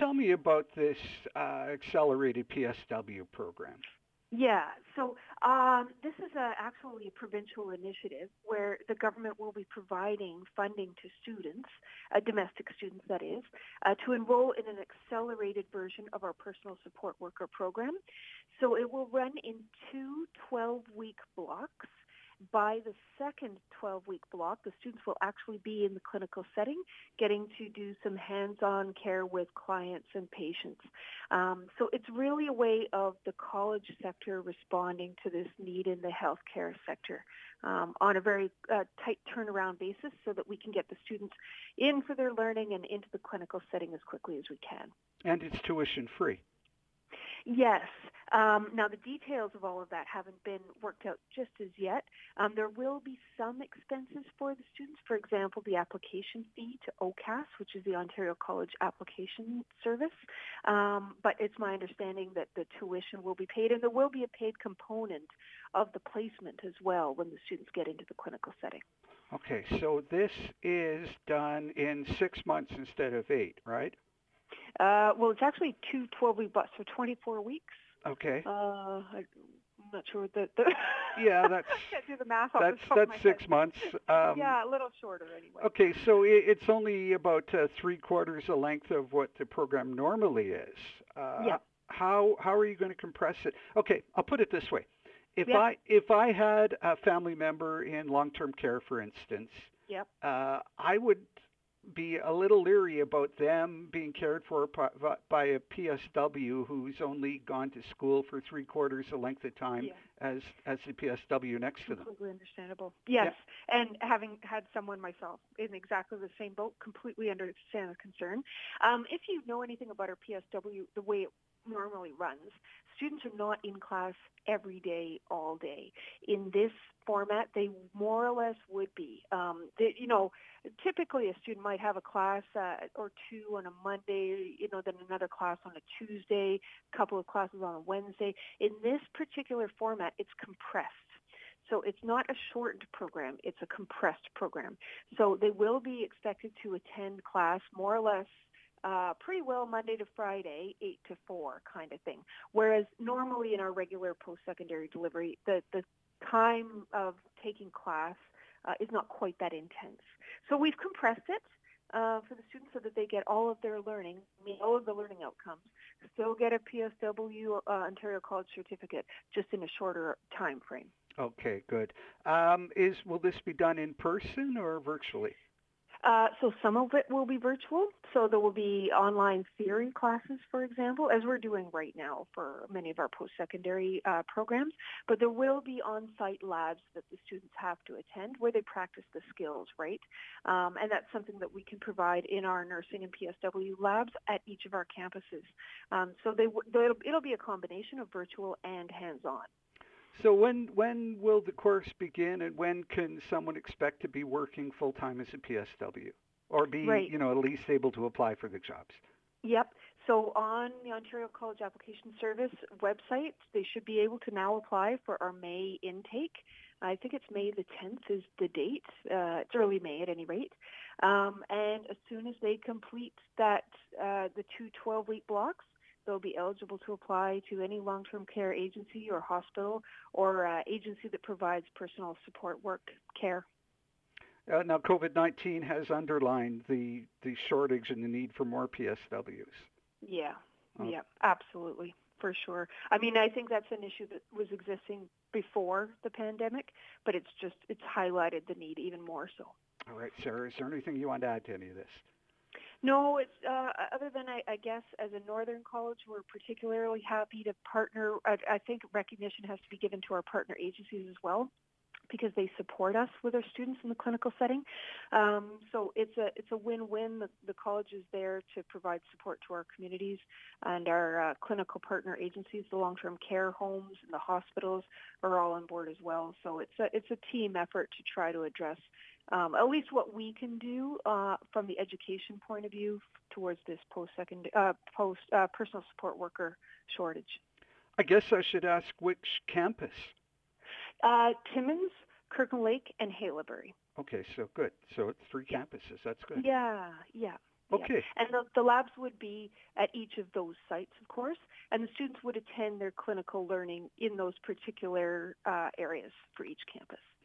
tell me about this accelerated PSW program. Yeah, so this is actually a provincial initiative where the government will be providing funding to students, domestic students that is, to enroll in an accelerated version of our personal support worker program. So it will run in two 12-week blocks. By the second 12-week block, the students will actually be in the clinical setting, getting to do some hands-on care with clients and patients. So it's really a way of the college sector responding to this need in the healthcare sector on a very tight turnaround basis so that we can get the students in for their learning and into the clinical setting as quickly as we can. And it's tuition free. Yes. Now, the details of all of that haven't been worked out just as yet. There will be some expenses for the students. For example, the application fee to OCAS, which is the Ontario College Application Service. But it's my understanding that the tuition will be paid, and there will be a paid component of the placement as well when the students get into the clinical setting. Okay, so this is done in 6 months instead of 8, right? Well, it's actually two 12-week blocks, so 24 weeks. Okay. I'm not sure what the yeah, that's I can't do the math off that's the top of my 6 head. months. Yeah, a little shorter anyway. Okay, so it's only about 3/4 the length of what the program normally is. Yeah. How are you going to compress it? Okay, I'll put it this way: if Yep. I had a family member in long-term care, for instance, Yep. I would be a little leery about them being cared for by a PSW who's only gone to school for 3/4 the length of time as the PSW next to them. Completely understandable. Yes, and having had someone myself in exactly the same boat, completely understand the concern. If you know anything about our PSW, the way it normally runs, students are not in class every day, all day. In this format, they more or less would be. Typically a student might have a class or two on a Monday, then another class on a Tuesday, a couple of classes on a Wednesday. In this particular format, it's compressed. So it's not a shortened program, it's a compressed program. So they will be expected to attend class more or less pretty well Monday to Friday, 8 to 4 kind of thing. Whereas normally in our regular post-secondary delivery, the time of taking class is not quite that intense. So we've compressed it for the students so that they get all of their learning, all of the learning outcomes, still get a PSW Ontario College certificate, just in a shorter time frame. Okay, good. Will this be done in person or virtually? So some of it will be virtual. So there will be online theory classes, for example, as we're doing right now for many of our post-secondary programs. But there will be on-site labs that the students have to attend where they practice the skills, right? And that's something that we can provide in our nursing and PSW labs at each of our campuses. So it'll be a combination of virtual and hands-on. So when will the course begin, and when can someone expect to be working full-time as a PSW or be, at least able to apply for the jobs? Yep. So on the Ontario College Application Service website, they should be able to now apply for our May intake. I think it's May the 10th is the date. It's early May at any rate. And as soon as they complete that, the two 12-week blocks, they'll be eligible to apply to any long-term care agency or hospital or agency that provides personal support work care. Now, COVID-19 has underlined the shortage and the need for more PSWs. Yeah, absolutely, for sure. I mean, I think that's an issue that was existing before the pandemic, but it's highlighted the need even more so. All right, Sarah, is there anything you want to add to any of this? No, it's other than I guess as a Northern college, we're particularly happy to partner. I think recognition has to be given to our partner agencies as well, because they support us with our students in the clinical setting. So it's a win-win. The college is there to provide support to our communities, and our clinical partner agencies, the long-term care homes and the hospitals, are all on board as well. So it's a team effort to try to address at least what we can do from the education point of view towards this personal support worker shortage. I guess I should ask which campus? Timmins, Kirkland Lake, and Haileybury. Okay, so good. So it's 3 campuses. That's good. Yeah. Okay. Yeah. And the labs would be at each of those sites, of course, and the students would attend their clinical learning in those particular areas for each campus.